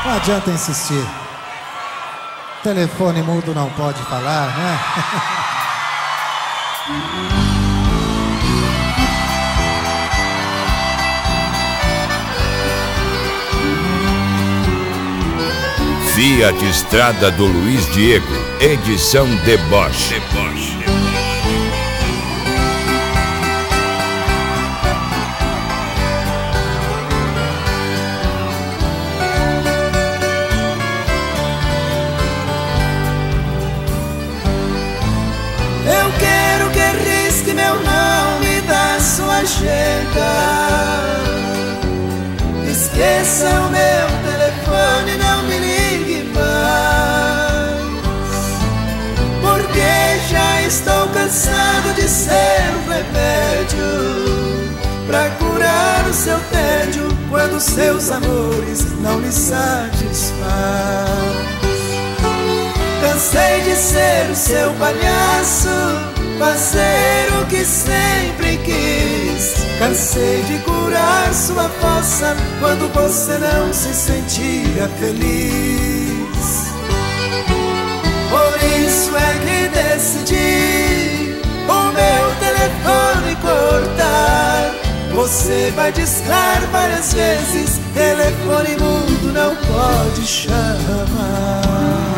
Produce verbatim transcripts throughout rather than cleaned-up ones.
Não adianta insistir. Telefone mudo não pode falar, né? Fiat Estrada do Luiz Diego, edição Deboche. Deboche. Eu quero que risque meu nome da sua agenda. Esqueça o meu telefone, não me ligue mais, porque já estou cansado de ser um remédio pra curar o seu tédio quando seus amores não lhe satisfaz. Cansei de ser o seu palhaço, fazer o que sempre quis. Cansei de curar sua fossa quando você não se sentia feliz. Por isso é que decidi o meu telefone cortar. Você vai discar várias vezes, telefone mudo não pode chamar.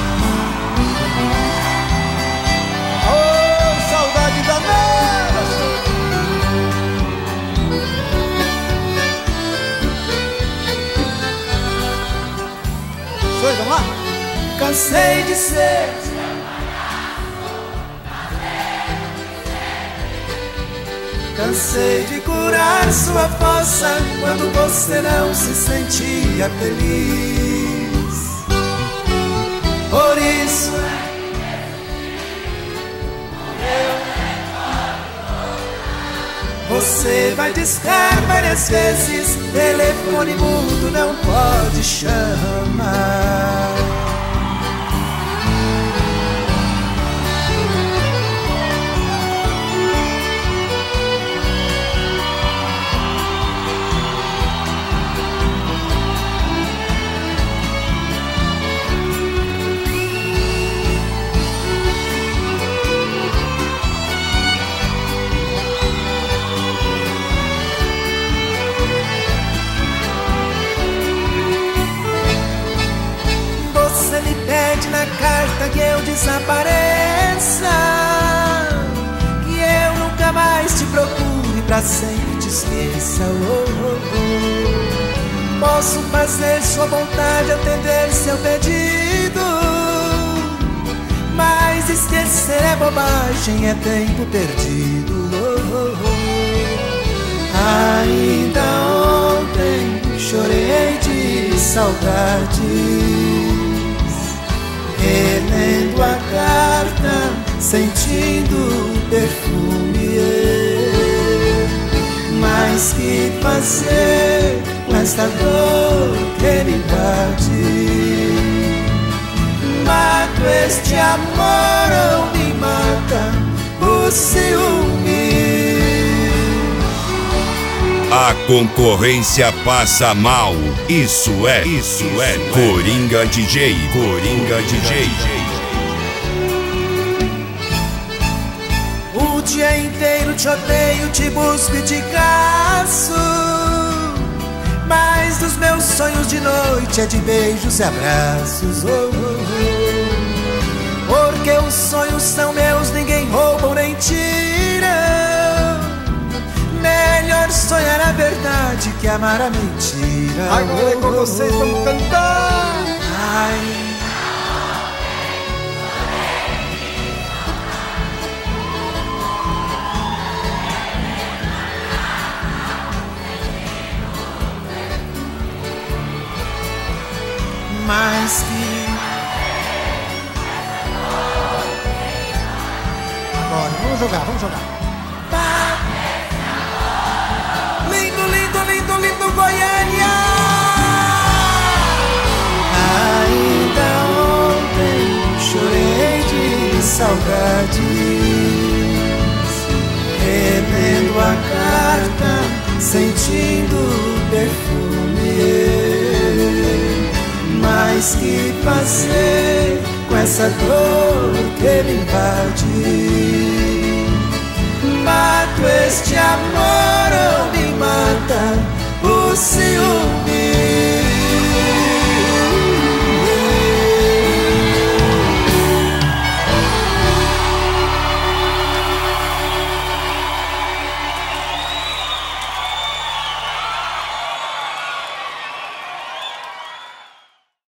Vamos lá? Cansei de ser, cansei de curar sua fossa quando você não se sentia feliz. Por isso você vai discar várias vezes, telefone mudo não pode chamar. Na carta que eu desapareça, que eu nunca mais te procure, pra sempre te esqueça. Oh, oh, oh. Posso fazer sua vontade, atender seu pedido, mas esquecer é bobagem, é tempo perdido. Oh, oh, oh. Ainda ontem chorei de saudade, relendo a carta, sentindo o perfume. Mas que fazer com esta dor que me invade? Mato este amor ou me mata o ciúme? A concorrência passa mal. Isso é, isso é Coringa D J, Coringa D J. O dia inteiro te odeio, te busco e te caço, mas dos meus sonhos de noite é de beijos e abraços. Oh, oh, oh. Porque os sonhos são meus, ninguém rouba ou nem tira. Melhor sonhar a verdade que amar a mentira. Agora é com vocês, vamos cantar. Ai. Mas que agora, vamos jogar, vamos jogar. Lindo, lindo, lindo, lindo Goiânia. Ainda ontem chorei de saudades, relendo a carta, sentindo o perfume. mais que fazer com essa dor que me invade. Mato este amor ou me mata o ciúme